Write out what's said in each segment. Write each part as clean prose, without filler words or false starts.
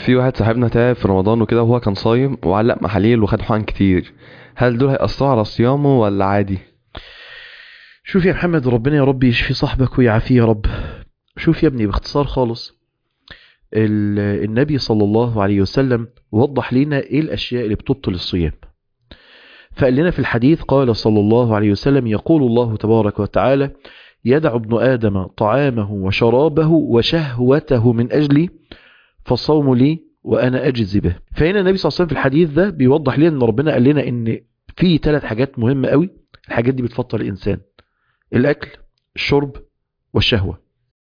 في واحد صاحبنا تعب في رمضان وكده وهو كان صايم وعلق محاليل وخد حقن كتير، هل دول هيأثروا على صيامه ولا عادي؟ شوف يا محمد، ربنا يا رب يشفي صاحبك ويعافيه يا رب. شوف يا ابني، باختصار خالص، النبي صلى الله عليه وسلم وضح لنا ايه الاشياء اللي بتبطل الصيام. فقال لنا في الحديث، قال صلى الله عليه وسلم: يقول الله تبارك وتعالى: يدع ابن آدم طعامه وشرابه وشهوته من أجلي، فالصوم لي وأنا أجزي به. فهنا النبي صلى الله عليه وسلم في الحديث ده بيوضح لنا ان ربنا قال لنا ان في 3 حاجات مهمة قوي. الحاجات دي بتفطر الإنسان: الأكل، الشرب، والشهوة.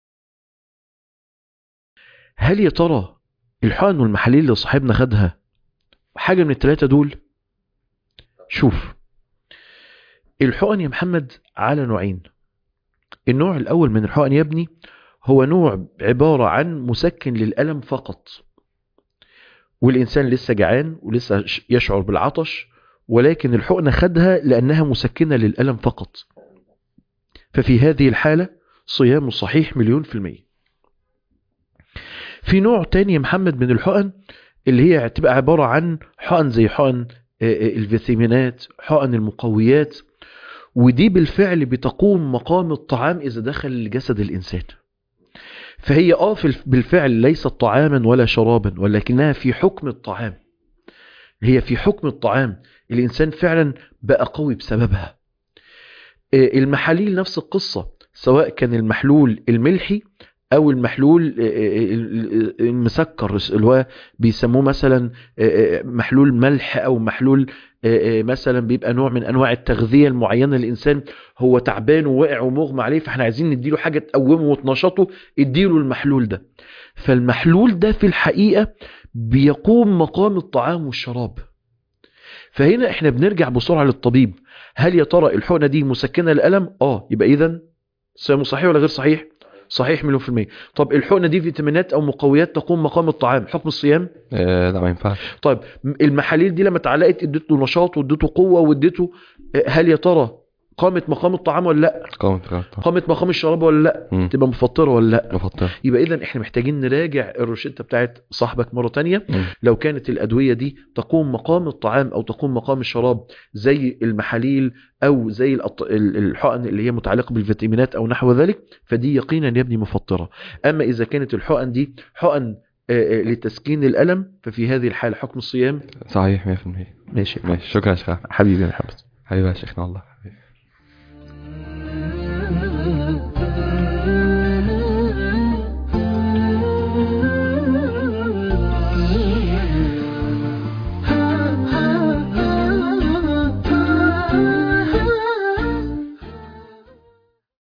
هل يا ترى الحقن والمحاليل اللي صاحبنا خدها حاجة من ال3 دول؟ شوف، الحقن يا محمد على نوعين. النوع الأول من الحقن يا ابني هو نوع عبارة عن مسكن للألم فقط، والإنسان لسه جعان ولسه يشعر بالعطش، ولكن الحقنة خدها لأنها مسكنة للألم فقط. ففي هذه الحالة صيام صحيح 1,000,000%. في نوع تاني يا محمد من الحقن اللي هي تبقى عبارة عن حقن زي حقن الفيتامينات، حقن المقويات، ودي بالفعل بتقوم مقام الطعام إذا دخل جسد الإنسان. فهي بالفعل ليست طعاما ولا شرابا، ولكنها في حكم الطعام. هي في حكم الطعام، الإنسان فعلا بقى قوي بسببها. المحاليل نفس القصة، سواء كان المحلول الملحي او المحلول المسكر اللي هو بيسموه مثلا محلول ملح، او محلول مثلا بيبقى نوع من انواع التغذية المعينة للانسان، هو تعبان وواقع ومغمى عليه فاحنا عايزين نديله حاجة تقومه وتنشطه، اديله المحلول ده. فالمحلول ده في الحقيقة بيقوم مقام الطعام والشراب. فهنا احنا بنرجع بسرعة للطبيب، هل يا ترى الحقنة دي مسكنة للألم؟ يبقى اذا صيامه صحيح ولا غير صحيح؟ صحيح 1,000,000%. طب الحقنة دي فيتامينات او مقويات تقوم مقام الطعام، حكم الصيام؟ لا ما ينفعش. طيب المحاليل دي لما اتعلقت اديته نشاط واديته قوة واديته، هل يا ترى قامت مقام الطعام ولا لا؟ قامت مقام الشراب ولا لا؟ تبقى مفطرة ولا لا؟ مفطرة. يبقى اذا احنا محتاجين نراجع الروشتة بتاعت صاحبك مرة تانية. لو كانت الادوية دي تقوم مقام الطعام او تقوم مقام الشراب زي المحاليل او زي الحقن اللي هي متعلقة بالفيتامينات او نحو ذلك، فدي يقينا يا ابني مفطرة. اما اذا كانت الحقن دي حقن لتسكين الألم، ففي هذه الحالة حكم الصيام صحيح 100%. ماشي. شكرا يا شيخ. حبيبي يا محمد. حبيبي يا شيخنا والله.